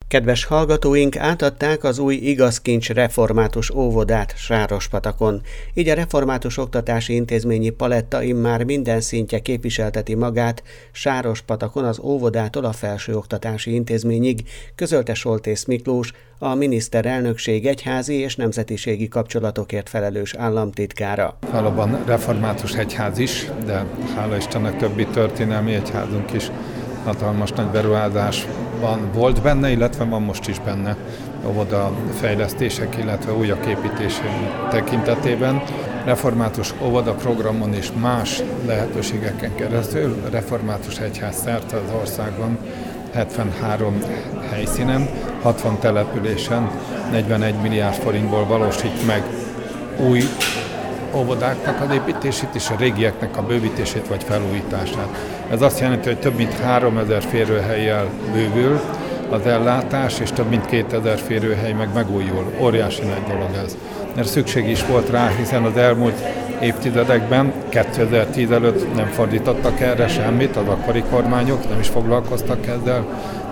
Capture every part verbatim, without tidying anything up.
Kedves hallgatóink, átadták az új Igazkincs református óvodát Sárospatakon. Így a református oktatási intézményi paletta immár minden szintje képviselteti magát Sárospatakon az óvodától a felsőoktatási intézményig, közölte Soltész Miklós, a miniszterelnökség egyházi és nemzetiségi kapcsolatokért felelős államtitkára. Valóban református egyház is, de hála Istennek többi történelmi egyházunk is hatalmas nagy beruházásban volt benne, illetve van most is benne óvoda fejlesztések, illetve újak építésén tekintetében. Református óvoda programon és más lehetőségeken keresztül református egyház szerte az országban hetvenhárom helyszínen, hatvan településen negyvenegy milliárd forintból valósít meg új óvodáknak az építését és a régieknek a bővítését vagy felújítását. Ez azt jelenti, hogy több mint háromezer férőhellyel bővül az ellátás, és több mint kétezer férőhely meg megújul. Óriási nagy dolog ez. Mert szükség is volt rá, hiszen az elmúlt évtizedekben, kétezer-tíz előtt nem fordítottak erre semmit, az akkori kormányok nem is foglalkoztak ezzel,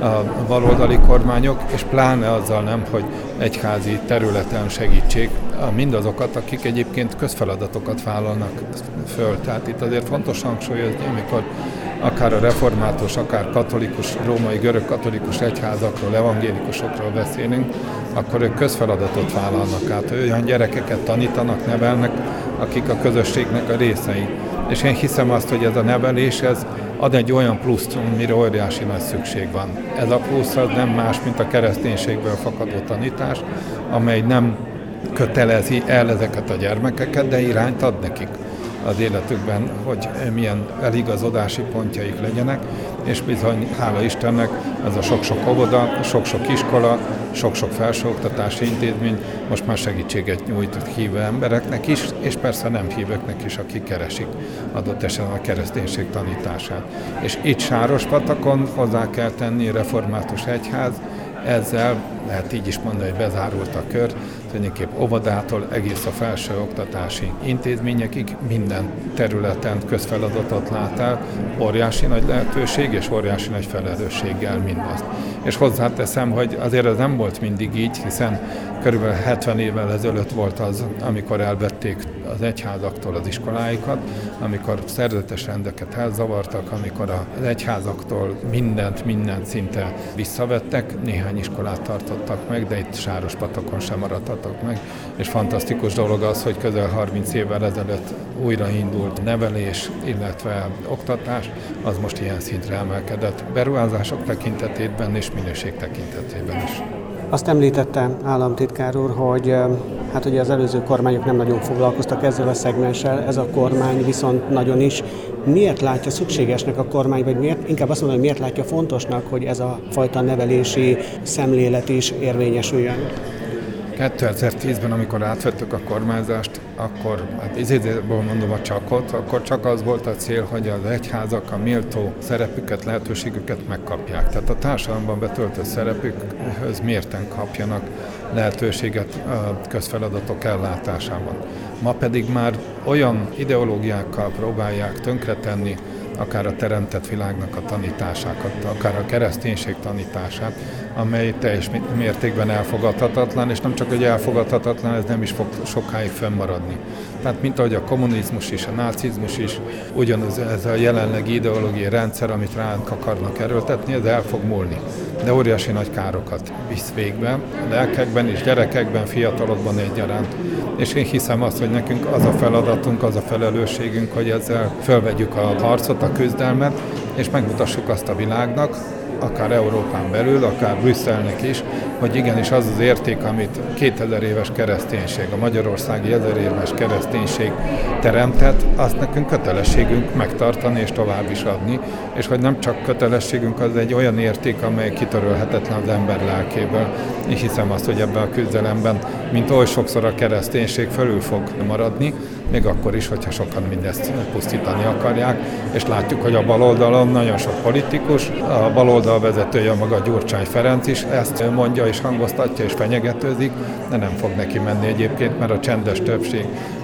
a baloldali kormányok, és pláne azzal nem, hogy egyházi területen segítsék mindazokat, akik egyébként közfeladatokat vállalnak föl. Tehát itt azért fontos hangsúlyozni, amikor akár a református, akár katolikus, római görög-katolikus egyházakról, evangélikusokról beszélünk, akkor ők közfeladatot vállalnak át. Olyan gyerekeket tanítanak, nevelnek, akik a közösségnek a részei. És én hiszem azt, hogy ez a nevelés, ez ad egy olyan pluszt, amire óriási nagy szükség van. Ez a plusz az nem más, mint a kereszténységből fakadó tanítás, amely nem kötelezi el ezeket a gyermekeket, de irányt ad nekik az életükben, hogy milyen eligazodási pontjaik legyenek, és bizony, hála Istennek, ez a sok-sok óvoda, sok-sok iskola, sok-sok felsőoktatási intézmény most már segítséget nyújt hívő embereknek is, és persze nem hívőknek is, akik keresik adott esetben a kereszténység tanítását. És itt Sárospatakon hozzá kell tenni református egyház, ezzel lehet így is mondani, hogy bezárult a kör, tulajdonképp óvodától egész a felsőoktatási intézményekig minden területen közfeladatot lát el, óriási nagy lehetőség és óriási nagy felelősséggel mindazt. És hozzáteszem, hogy azért ez nem volt mindig így, hiszen körülbelül hetven évvel ezelőtt volt az, amikor elvették az egyházaktól az iskoláikat, amikor szerzetes rendeket elzavartak, amikor az egyházaktól mindent, mindent szinte visszavettek, néhány iskolát tartottak meg, de itt Sárospatakon sem maradtak meg, és fantasztikus dolog az, hogy közel harminc évvel ezelőtt újraindult nevelés, illetve oktatás, az most ilyen szintre emelkedett beruházások tekintetében és minőség tekintetében is. Azt említette államtitkár úr, hogy hát ugye az előző kormányok nem nagyon foglalkoztak ezzel a szegmenssel, ez a kormány viszont nagyon is. Miért látja szükségesnek a kormány, vagy miért, inkább azt mondom, hogy miért látja fontosnak, hogy ez a fajta nevelési szemlélet is érvényesüljön? kétezer-tízben, amikor átvettük a kormányzást, akkor, hát izézésből mondom a csakot, akkor csak az volt a cél, hogy az egyházak a méltó szerepüket, lehetőségüket megkapják. Tehát a társadalomban betöltött szerepükhöz mérten kapjanak lehetőséget a közfeladatok ellátásában. Ma pedig már olyan ideológiákkal próbálják tönkretenni akár a teremtett világnak a tanítását, akár a kereszténység tanítását, amely teljes mértékben elfogadhatatlan, és nem csak, hogy elfogadhatatlan, ez nem is fog sokáig fennmaradni. Tehát mint ahogy a kommunizmus is, a nácizmus is, ugyanaz ez a jelenlegi ideológiai rendszer, amit ránk akarnak erőltetni, ez el fog múlni. De óriási nagy károkat visz végbe, a lelkekben és gyerekekben, fiatalokban egyaránt. És én hiszem azt, hogy nekünk az a feladatunk, az a felelősségünk, hogy ezzel fölvegyük a harcot, a küzdelmet, és megmutassuk azt a világnak, akár Európán belül, akár Brüsszelnek is, hogy igenis az az érték, amit kétezer éves kereszténység, a magyarországi ezer éves kereszténység teremtett, azt nekünk kötelességünk megtartani és tovább is adni, és hogy nem csak kötelességünk, az egy olyan érték, amely kitörölhetetlen az ember lelkéből. Én hiszem azt, hogy ebben a küzdelemben, mint oly sokszor a kereszténység fölül fog maradni, még akkor is, hogyha sokan mindezt pusztítani akarják, és látjuk, hogy a baloldalon nagyon sok politikus, a baloldal vezetője maga Gyurcsány Ferenc is ezt mondja és hangoztatja és fenyegetőzik, de nem fog neki menni egyébként, mert a csendes többség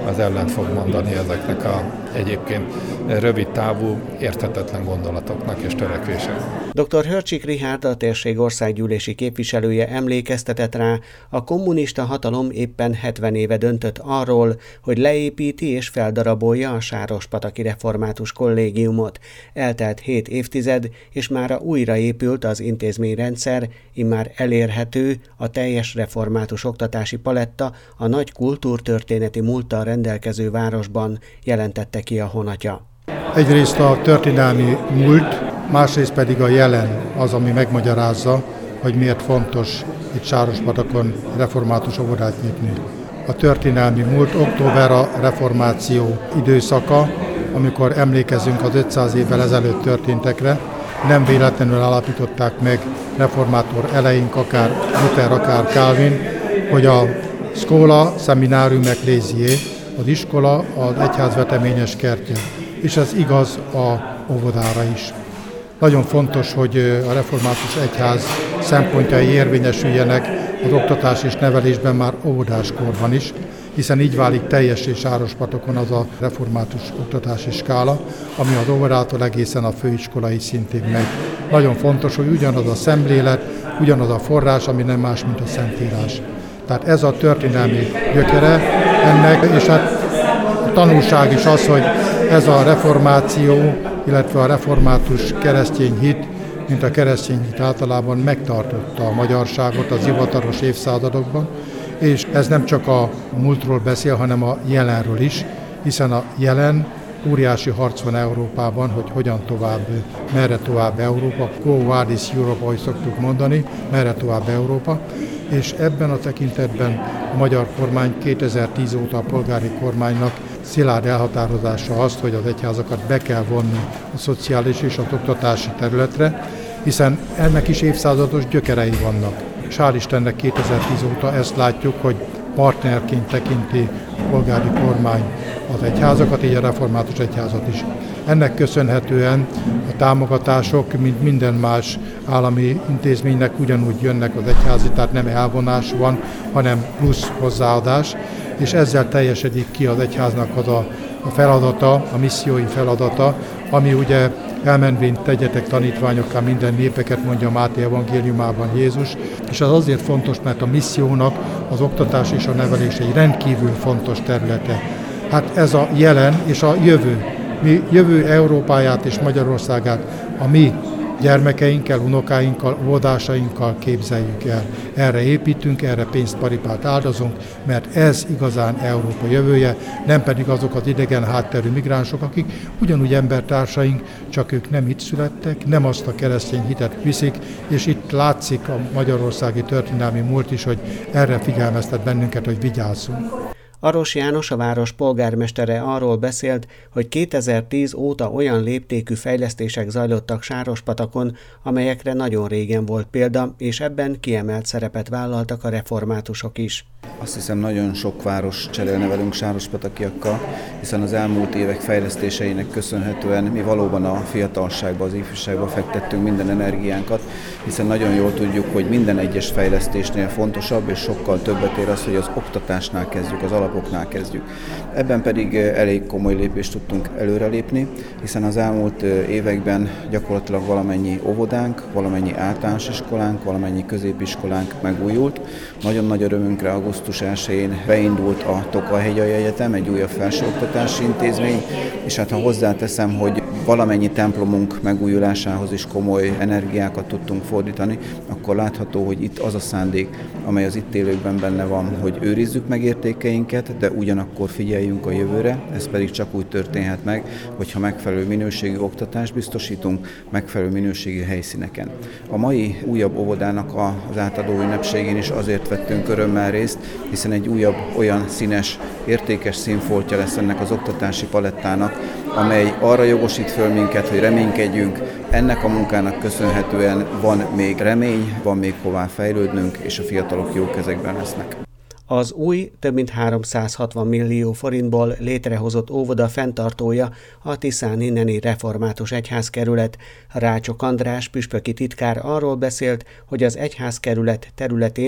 az ellent fog mondani ezeknek a egyébként rövid távú, érthetetlen gondolatoknak és törekvéseknek. doktor Hörcsik Richárd, a térség országgyűlési képviselője emlékeztetett rá, a kommunista hatalom éppen hetven éve döntött arról, hogy leépíti és feldarabolja a sárospataki református kollégiumot. Eltelt hét évtized, és mára újraépült az intézményrendszer, immár elérhető a teljes református oktatási paletta a nagy kultúrtörténeti múlttal rendelkező városban, jelentette ki a honatja. Egyrészt a történelmi múlt, másrészt pedig a jelen az, ami megmagyarázza, hogy miért fontos itt Sárospatakon református óvodát nyitni. A történelmi múlt, október a reformáció időszaka, amikor emlékezünk az ötszáz évvel ezelőtt történtekre, nem véletlenül állapították meg reformátor eleink, akár Luther, akár Calvin, hogy a szkóla szeminárium ecclesiae, az iskola az egyház veteményes kertje, és ez igaz a óvodára is. Nagyon fontos, hogy a református egyház szempontjai érvényesüljenek az oktatás és nevelésben már óvodáskorban is, hiszen így válik teljessé Sárospatokon az a református oktatási skála, ami az óvodától egészen a főiskolai szintig megy. Nagyon fontos, hogy ugyanaz a szemlélet, ugyanaz a forrás, ami nem más, mint a Szentírás. Tehát ez a történelmi gyökere ennek, és hát a tanulság is az, hogy ez a reformáció, illetve a református keresztény hit, mint a keresztény hit általában megtartotta a magyarságot az hivatalos évszázadokban, és ez nem csak a múltról beszél, hanem a jelenről is, hiszen a jelen óriási harc van Európában, hogy hogyan tovább, merre tovább Európa, Quo Vadis Europe, ahogy szoktuk mondani, merre tovább Európa, és ebben a tekintetben a magyar kormány kétezer-tíz óta a polgári kormánynak szilárd elhatározása azt, hogy az egyházakat be kell vonni a szociális és az oktatási területre, hiszen ennek is évszázados gyökerei vannak. És hál' Istennek kétezer-tíz óta ezt látjuk, hogy partnerként tekinti a polgári kormány az egyházakat, így a református egyházat is. Ennek köszönhetően a támogatások, mint minden más állami intézménynek ugyanúgy jönnek az egyházi, tehát nem elvonás van, hanem plusz hozzáadás, és ezzel teljesedik ki az egyháznak az a feladata, a missziói feladata, ami ugye elmenvén tegyetek tanítványokká minden népeket, mondja Máté evangéliumában Jézus, és az azért fontos, mert a missziónak az oktatás és a nevelés egy rendkívül fontos területe. Hát ez a jelen és a jövő. Mi jövő Európáját és Magyarországát a mi gyermekeinkkel, unokáinkkal, óvodásainkkal képzeljük el. Erre építünk, erre pénzt, paripát áldozunk, mert ez igazán Európa jövője, nem pedig azok az idegen hátterű migránsok, akik ugyanúgy embertársaink, csak ők nem itt születtek, nem azt a keresztény hitet viszik, és itt látszik a magyarországi történelmi múlt is, hogy erre figyelmeztet bennünket, hogy vigyázzunk. Aros János, a város polgármestere arról beszélt, hogy kétezer-tíz óta olyan léptékű fejlesztések zajlottak Sárospatakon, amelyekre nagyon régen volt példa, és ebben kiemelt szerepet vállaltak a reformátusok is. Azt hiszem, nagyon sok város cserélne velünk sárospatakiakkal, hiszen az elmúlt évek fejlesztéseinek köszönhetően mi valóban a fiatalságba, az ifjúságba fektettünk minden energiánkat, hiszen nagyon jól tudjuk, hogy minden egyes fejlesztésnél fontosabb és sokkal többet ér az, hogy az oktatásnál kezdjük, az alapoknál kezdjük. Ebben pedig elég komoly lépést tudtunk előrelépni, hiszen az elmúlt években gyakorlatilag valamennyi óvodánk, valamennyi általános iskolánk, valamennyi középiskolánk megújult. Nagyon nagy örömünkre augusztus elsején beindult a Tokaj-hegyai Egyetem, egy újabb felsőoktatási intézmény, és hát ha hozzáteszem, hogy valamennyi templomunk megújulásához is komoly energiákat tudtunk fordítani, akkor látható, hogy itt az a szándék, amely az itt élőkben benne van, hogy őrizzük meg értékeinket, de ugyanakkor figyeljünk a jövőre, ez pedig csak úgy történhet meg, hogyha megfelelő minőségű oktatást biztosítunk, megfelelő minőségű helyszíneken. A mai újabb óvodának az átadó ünnepségén is azért vettünk örömmel részt, hiszen egy újabb olyan színes, értékes színfoltja lesz ennek az oktatási palettának, amely arra jogosít föl minket, hogy reménykedjünk. Ennek a munkának köszönhetően van még remény, van még hová fejlődnünk, és a fiatalok jó kezekben lesznek. Az új, több mint háromszázhatvan millió forintból létrehozott óvoda fenntartója a Tiszáni Neni Református Egyházkerület. Rácsok András püspöki titkár arról beszélt, hogy az egyházkerület területén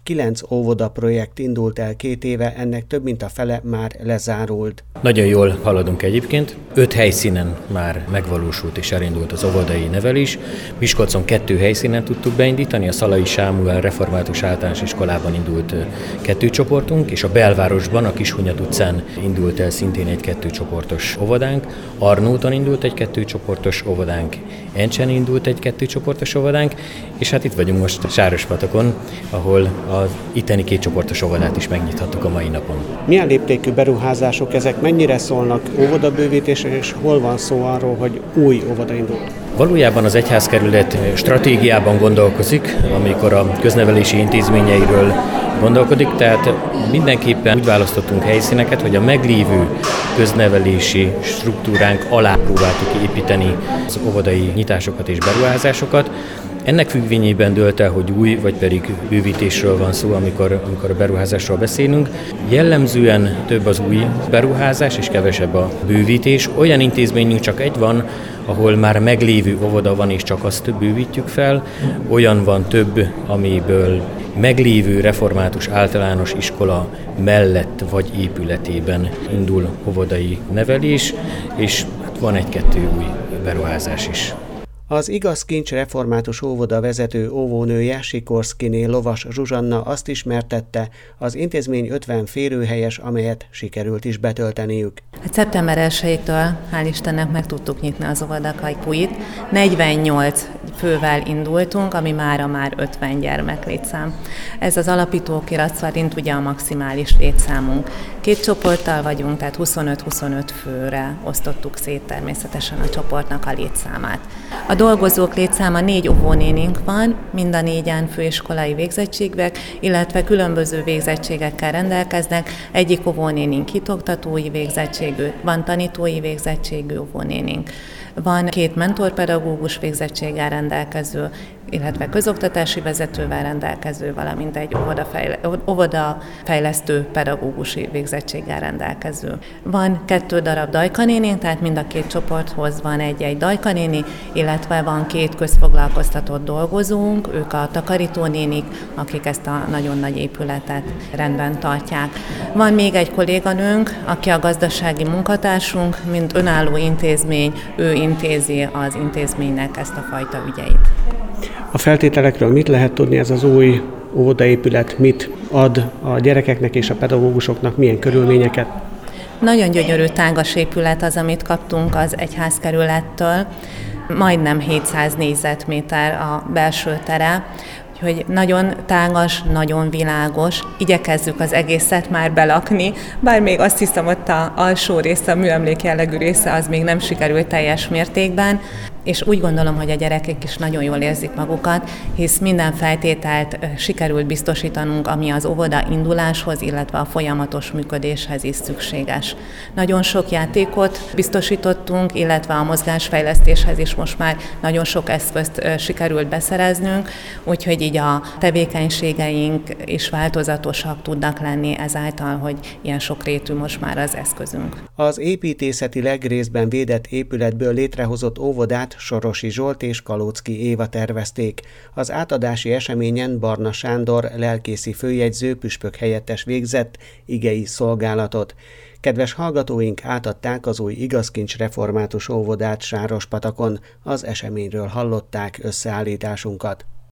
Kilenc óvoda projekt indult el két éve, ennek több mint a fele már lezárult. Nagyon jól haladunk egyébként. Öt helyszínen már megvalósult és elindult az óvodai nevelés. Miskolcon kettő helyszínen tudtuk beindítani, a Szalai Sámuel Református Általános Iskolában indult kettő csoportunk, és a belvárosban, a Kishunyad utcán indult el szintén egy kettő csoportos óvodánk. Arnóton indult egy kettő csoportos óvodánk, Encsen indult egy kettő csoportos óvodánk, és hát itt vagyunk most Sárospatakon, ahol az itteni két csoportos óvodát is megnyithattuk a mai napon. Milyen léptékű beruházások ezek, mennyire szólnak óvodabővítésre, és hol van szó arról, hogy új óvoda indul? Valójában az egyházkerület stratégiában gondolkozik, amikor a köznevelési intézményeiről gondolkodik, tehát mindenképpen úgy választottunk helyszíneket, hogy a meglévő köznevelési struktúránk alá próbáltuk építeni az óvodai nyitásokat és beruházásokat. Ennek függvényében dőlt el, hogy új vagy pedig bővítésről van szó, amikor, amikor a beruházásról beszélünk. Jellemzően több az új beruházás és kevesebb a bővítés. Olyan intézményünk csak egy van, ahol már meglévő óvoda van és csak azt bővítjük fel. Olyan van több, amiből meglévő református általános iskola mellett vagy épületében indul óvodai nevelés, és van egy-kettő új beruházás is. Az Igaz Kincs református óvoda vezető óvónője, Sikorszkiné Lovas Zsuzsanna azt ismertette, az intézmény ötven férőhelyes, amelyet sikerült is betölteniük. Hát szeptember elsejétől hál' Istennek meg tudtuk nyitni az óvoda kapuit. negyvennyolc fővel indultunk, ami mára már ötven gyermek létszám. Ez az alapítókirat szerint ugye a maximális létszámunk. Két csoporttal vagyunk, tehát huszonöt-huszonöt főre osztottuk szét természetesen a csoportnak a létszámát. A dolgozók létszáma négy óvónénink van, mind a négyen főiskolai végzettségűek, illetve különböző végzettségekkel rendelkeznek. Egyik óvónénink hitoktatói végzettségű, van tanítói végzettségű óvónénink. Van két mentorpedagógus végzettséggel rendelkező, illetve közoktatási vezetővel rendelkező, valamint egy óvodafejlesztő pedagógusi végzettséggel rendelkező. Van kettő darab dajkanéni, tehát mind a két csoporthoz van egy-egy dajkanéni, illetve van két közfoglalkoztatott dolgozónk, ők a takarítónénik, akik ezt a nagyon nagy épületet rendben tartják. Van még egy kolléganőnk, aki a gazdasági munkatársunk, mint önálló intézmény, ő intézi az intézménynek ezt a fajta ügyeit. A feltételekről mit lehet tudni, ez az új óvodaépület mit ad a gyerekeknek és a pedagógusoknak, milyen körülményeket? Nagyon gyönyörű tágas épület az, amit kaptunk az egyházkerülettől. Majdnem hétszáz négyzetméter a belső tere, úgyhogy nagyon tágas, nagyon világos. Igyekezzük az egészet már belakni, bár még azt hiszem, ott az alsó része, a műemlék jellegű része az még nem sikerült teljes mértékben, és úgy gondolom, hogy a gyerekek is nagyon jól érzik magukat, hisz minden feltételt sikerült biztosítanunk, ami az óvoda induláshoz, illetve a folyamatos működéshez is szükséges. Nagyon sok játékot biztosítottunk, illetve a mozgásfejlesztéshez is most már nagyon sok eszközt sikerült beszereznünk, úgyhogy így a tevékenységeink is változatosak tudnak lenni ezáltal, hogy ilyen sokrétű most már az eszközünk. Az építészetileg részben védett épületből létrehozott óvodát Sorosi Zsolt és Kalóczki Éva tervezték. Az átadási eseményen Barna Sándor lelkészi főjegyző püspök helyettes végzett igei szolgálatot. Kedves hallgatóink, átadták az új Igaz Kincs református óvodát Sárospatakon. Az eseményről hallották összeállításunkat.